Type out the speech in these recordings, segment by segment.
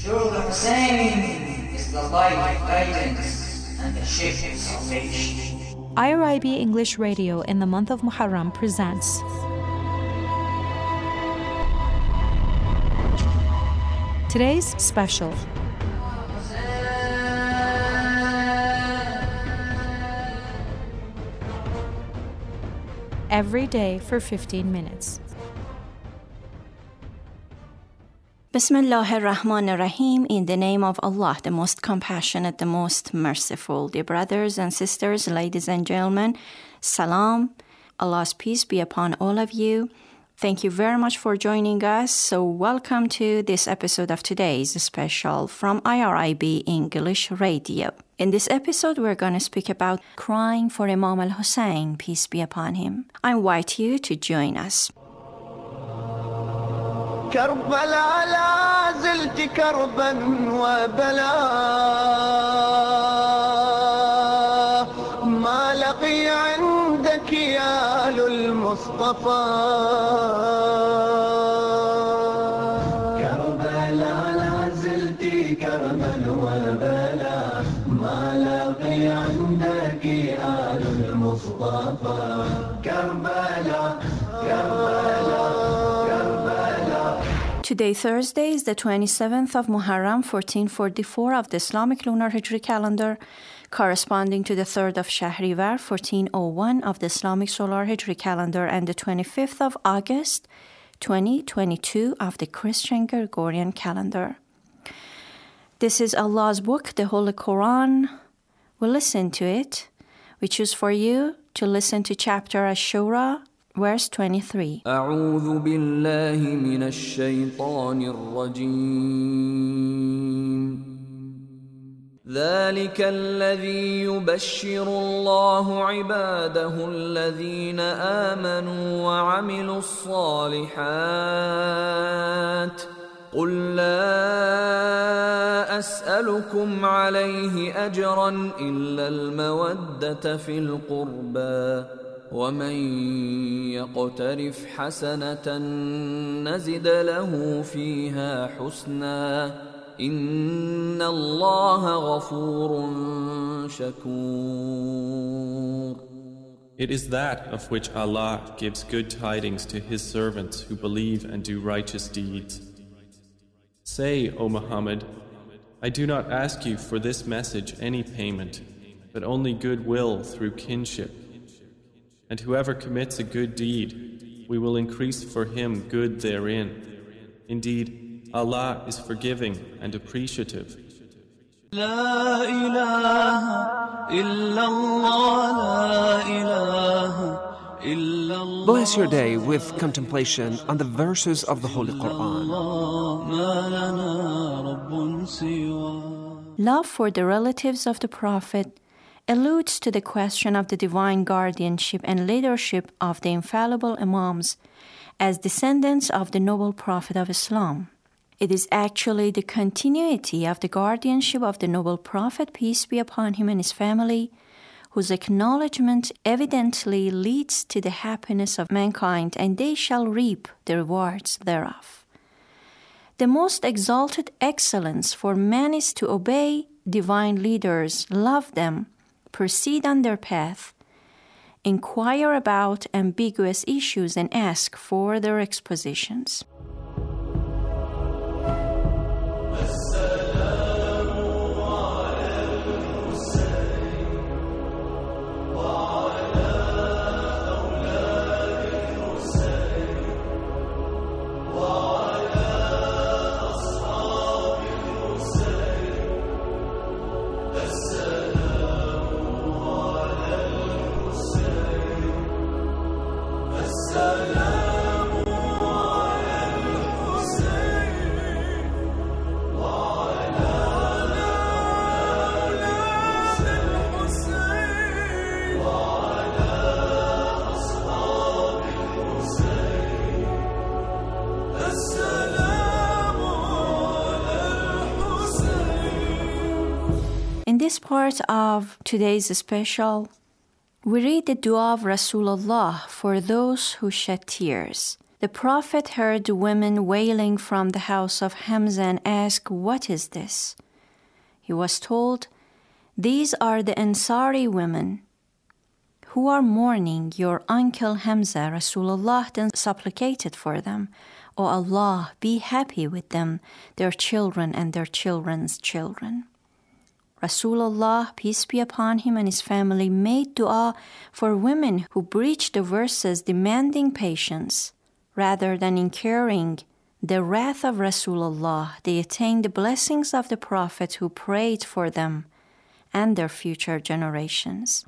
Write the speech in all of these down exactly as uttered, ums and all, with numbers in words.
Surely the Hussein is the light of guidance and the ship of salvation. I R I B English Radio in the month of Muharram presents today's special. Every day for fifteen minutes. Bismillah ar-Rahman ar-Rahim, in the name of Allah, the most compassionate, the most merciful. Dear brothers and sisters, ladies and gentlemen, salam. Allah's peace be upon all of you. Thank you very much for joining us. So welcome to this episode of today's special from I R I B English Radio. In this episode, we're going to speak about crying for Imam al-Hussein, peace be upon him. I invite you to join us. كربلاء لا زلت كربا وبلاء ما لقي عندك يا المصطفى كربلاء لا زلت كربا وبلاء ما لقي عندك يا المصطفى كربلاء كربلاء Today, Thursday, is the twenty-seventh of Muharram, fourteen forty-four of the Islamic lunar Hijri calendar, corresponding to the third of Shahrivar, fourteen oh one of the Islamic solar Hijri calendar, and the twenty-fifth of August, twenty twenty-two of the Christian Gregorian calendar. This is Allah's book, the Holy Quran. We'll listen to it. We choose for you to listen to chapter Ash-Shura, verse twenty-three. أعوذ بالله من الشيطان الرجيم ذلك الذي يبشر الله عباده الذين آمنوا وعملوا الصالحات قل لا أسألكم عليه أجرا إلا المودة في القربى ومن يقترف حسنة نزد له فيها حسنا إن الله غفور شكور. It is that of which Allah gives good tidings to His servants who believe and do righteous deeds. Say, O Muhammad, I do not ask you for this message any payment, but only goodwill through kinship. And whoever commits a good deed, we will increase for him good therein. Indeed, Allah is forgiving and appreciative. La ilaha illallah, la ilaha illallah. Bless your day with contemplation on the verses of the Holy Quran. Love for the relatives of the Prophet alludes to the question of the divine guardianship and leadership of the infallible Imams as descendants of the noble Prophet of Islam. It is actually the continuity of the guardianship of the noble Prophet, peace be upon him, and his family, whose acknowledgement evidently leads to the happiness of mankind, and they shall reap the rewards thereof. The most exalted excellence for man is to obey divine leaders, love them, proceed on their path, inquire about ambiguous issues, and ask for their expositions. In this part of today's special, we read the dua of Rasulullah for those who shed tears. The Prophet heard women wailing from the house of Hamza and asked, "What is this?" He was told, "These are the Ansari women who are mourning your uncle Hamza." Rasulullah then supplicated for them, "O Allah, be happy with them, their children and their children's children." Rasulullah, peace be upon him and his family, made dua for women who breached the verses demanding patience. Rather than incurring the wrath of Rasulullah, they attained the blessings of the Prophet who prayed for them and their future generations.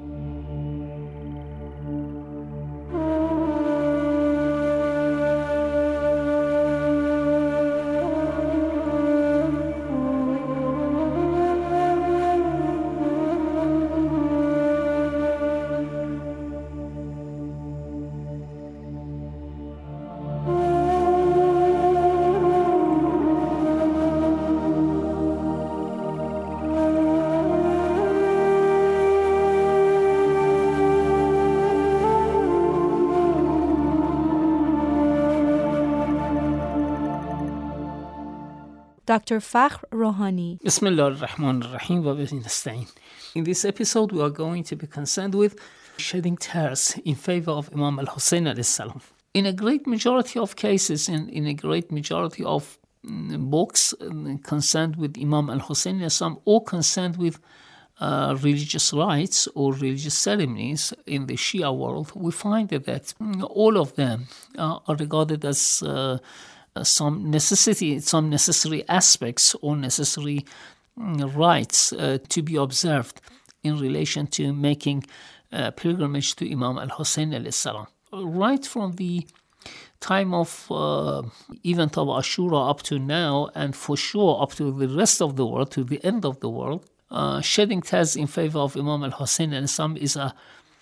Doctor Fakhr Rouhani. Bismillah ar-Rahman ar-Rahim wa bihi nasta'in. In this episode, we are going to be concerned with shedding tears in favor of Imam al-Hussein alayhi salam. In a great majority of cases, and in a great majority of mm, books mm, concerned with Imam al-Hussein alayhi salam, or concerned with uh, religious rites or religious ceremonies in the Shia world, we find that mm, all of them uh, are regarded as uh, some necessity, some necessary aspects or necessary mm, rites uh, to be observed in relation to making uh, pilgrimage to Imam al-Hussein alayhi salam. Right from the time of uh, event of Ashura up to now, and for sure up to the rest of the world, to the end of the world, uh, shedding tears in favor of Imam al-Hussein alayhi salam is a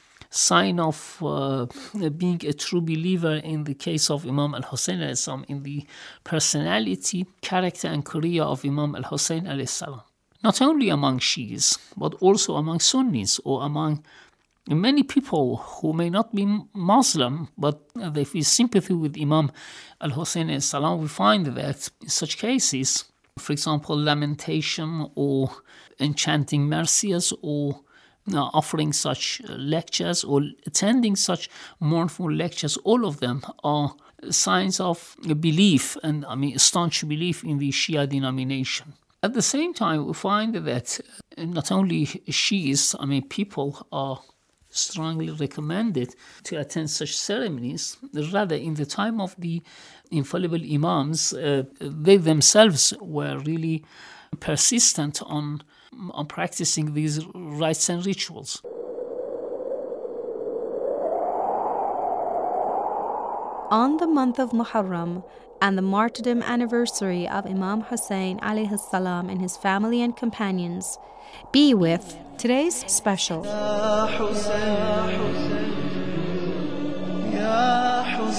sign of uh, being a true believer in the case of Imam al-Hussein alayhi salam, in the personality, character and career of Imam al-Hussein alayhi salam. Not only among Shias, but also among Sunnis, or among many people who may not be Muslim, but they feel sympathy with Imam al-Hussein alayhi salam. We find that in such cases, for example, lamentation or enchanting mercies, or Now, offering such lectures or attending such mournful lectures, all of them are signs of belief, and I mean staunch belief in the Shia denomination. At the same time, we find that not only Shias, I mean people are strongly recommended to attend such ceremonies. Rather, in the time of the infallible Imams, uh, they themselves were really persistent on on practicing these rites and rituals. On the month of Muharram and the martyrdom anniversary of Imam Hussein alayhi salam and his family and companions, be with today's special. Ya Hussein, Ya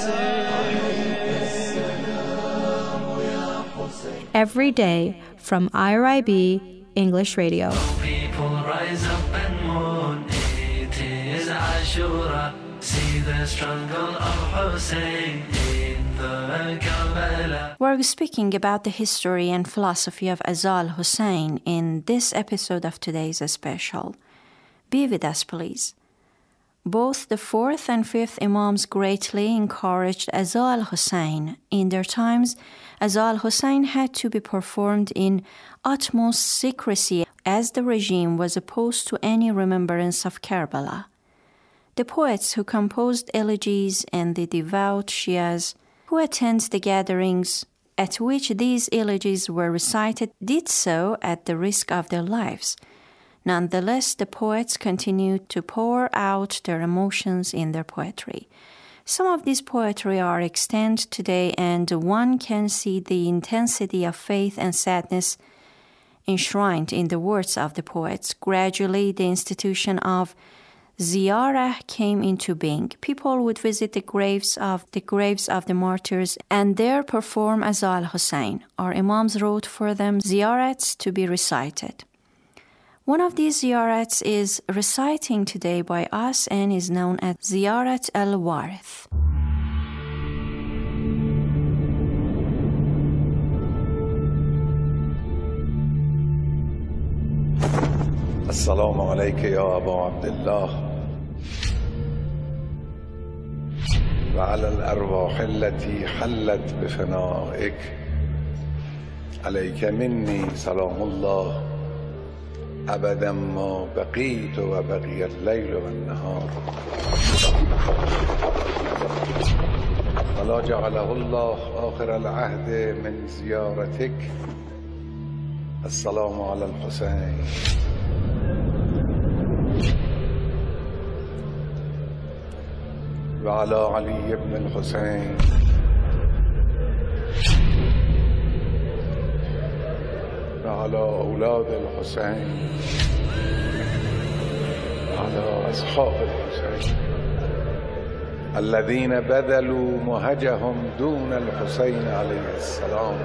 Hussein. Every day from I R I B English Radio. People rise up and mourn, it is Ashura, see the struggle of Hussein in the Karbala. We're speaking about the history and philosophy of Azal Hussein in this episode of today's special. Be with us, please. Both the fourth and fifth Imams greatly encouraged Azal Hussein. In their times, Azal Hussein had to be performed in utmost secrecy, as the regime was opposed to any remembrance of Karbala. The poets who composed elegies and the devout Shias who attend the gatherings at which these elegies were recited did so at the risk of their lives. Nonetheless, the poets continued to pour out their emotions in their poetry. Some of this poetry are extant today, and one can see the intensity of faith and sadness enshrined in the words of the poets. Gradually, the institution of ziyarah came into being. People would visit the graves of the graves of the martyrs and there perform Azal Hussein. Our Imams wrote for them ziyarats to be recited. One of these ziyarats is reciting today by us and is known as Ziyarat al-Warith. السلام عليك يا أبا عبد الله وعلى الأرواح التي حلت بفنائك عليك مني سلام الله أبدا ما بقيت وبقي الليل والنهار ولا جعله الله آخر العهد من زيارتك السلام على الحسين وعلى علي بن الحسين وعلى أولاد الحسين وعلى أصحاب الحسين الذين بذلوا مهجهم دون الحسين عليه السلام.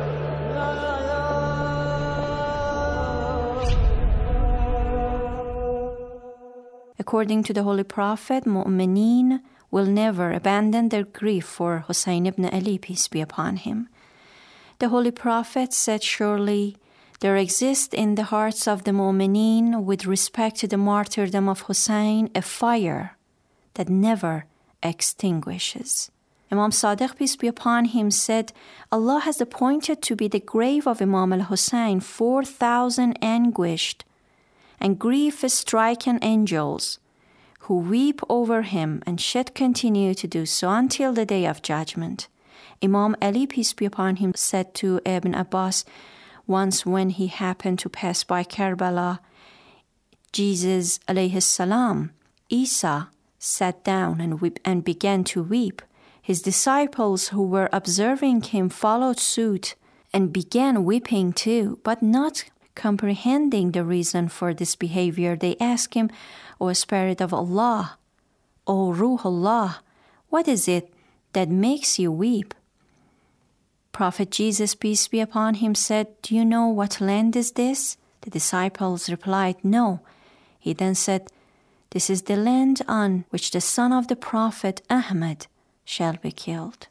According to the Holy Prophet, Mu'mineen will never abandon their grief for Hussein ibn Ali, peace be upon him. The Holy Prophet said, surely there exists in the hearts of the Mu'mineen with respect to the martyrdom of Hussein a fire that never extinguishes. Imam Sadiq, peace be upon him, said, Allah has appointed to be the grave of Imam al-Hussein four thousand anguished and grief-stricken angels who weep over him and should continue to do so until the day of judgment. Imam Ali, peace be upon him, said to Ibn Abbas once when he happened to pass by Karbala, Jesus alayhi salam, Isa, sat down and, weep, and began to weep. His disciples who were observing him followed suit and began weeping too, but not comprehending the reason for this behavior. They asked him, O Spirit of Allah, O Ruh Allah, what is it that makes you weep? Prophet Jesus, peace be upon him, said, do you know what land is this? The disciples replied, no. He then said, this is the land on which the son of the Prophet Ahmad shall be killed.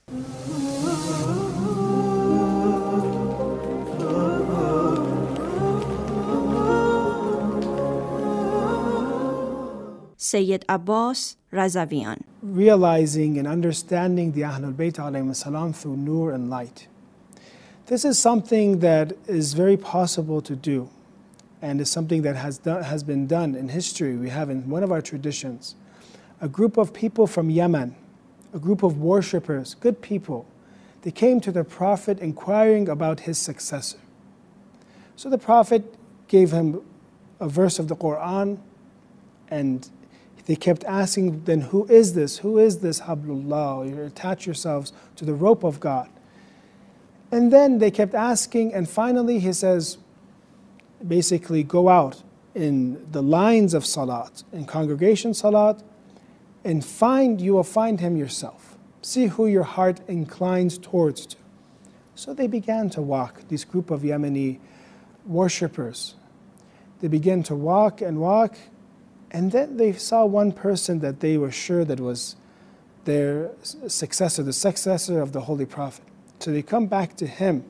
Sayyid Abbas Razavian. Realizing and understanding the Ahlul Bayt alayhim salam through nur and light. This is something that is very possible to do, and is something that has done, has been done in history. We have in one of our traditions a group of people from Yemen, a group of worshippers, good people. They came to the Prophet inquiring about his successor. So the Prophet gave him a verse of the Quran, and they kept asking, then who is this? Who is this Hablullah? You attach yourselves to the rope of God. And then they kept asking, and finally he says, basically go out in the lines of Salat, in congregation Salat, and find, you will find him yourself. See who your heart inclines towards to. So they began to walk, this group of Yemeni worshippers. They began to walk and walk, and then they saw one person that they were sure that was their successor, the successor of the Holy Prophet. So they come back to him,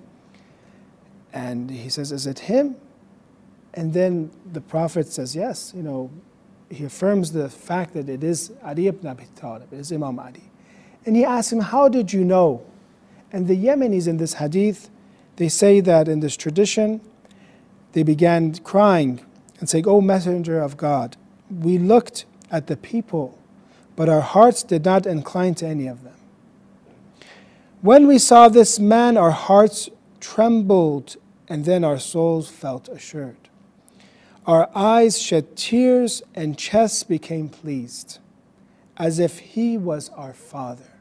and he says, is it him? And then the Prophet says, yes, you know, he affirms the fact that it is Ali ibn Abi Talib, it is Imam Ali. And he asks him, how did you know? And the Yemenis in this hadith, they say that in this tradition, they began crying and saying, O Messenger of God, we looked at the people, but our hearts did not incline to any of them. When we saw this man, our hearts trembled, and then our souls felt assured. Our eyes shed tears, and chests became pleased, as if he was our father,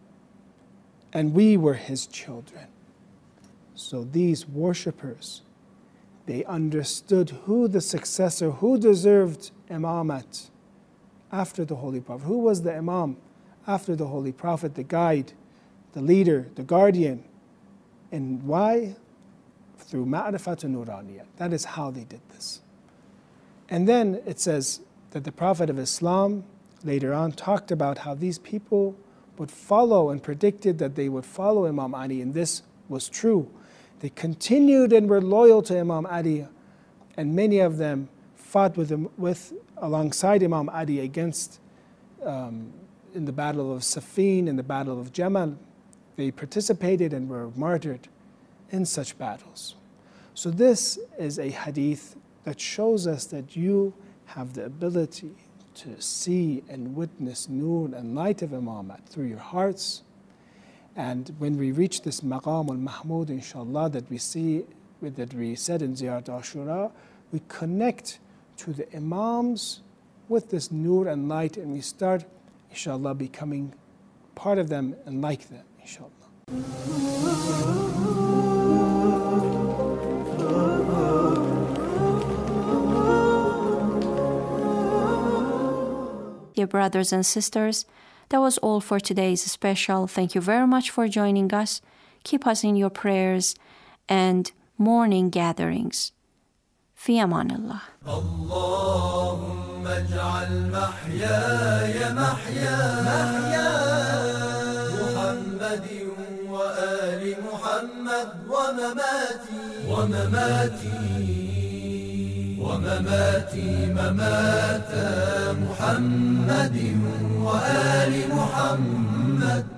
and we were his children. So these worshippers, they understood who the successor, who deserved imamat after the Holy Prophet. Who was the imam after the Holy Prophet, the guide, the leader, the guardian. And why? Through ma'rifat nuraniyat. That is how they did this. And then it says that the Prophet of Islam later on talked about how these people would follow and predicted that they would follow Imam Ali, and this was true. They continued and were loyal to Imam Ali, and many of them fought with, him, with alongside Imam Ali against um, in the Battle of Siffin, in the Battle of Jamal. They participated and were martyred in such battles. So this is a hadith that shows us that you have the ability to see and witness nur and light of Imamat through your hearts. And when we reach this maqam al-mahmud, inshallah, that we see, that we said in Ziyarat Ashura, we connect to the Imams with this nur and light, and we start, inshallah, becoming part of them and like them, inshallah. Dear brothers and sisters, that was all for today's special. Thank you very much for joining us. Keep us in your prayers and morning gatherings. في أمان الله. اللهم اجعل محياي محيا محيا محمد وآل محمد ومماتي ومماتي ومماتي ممات محمد وآل محمد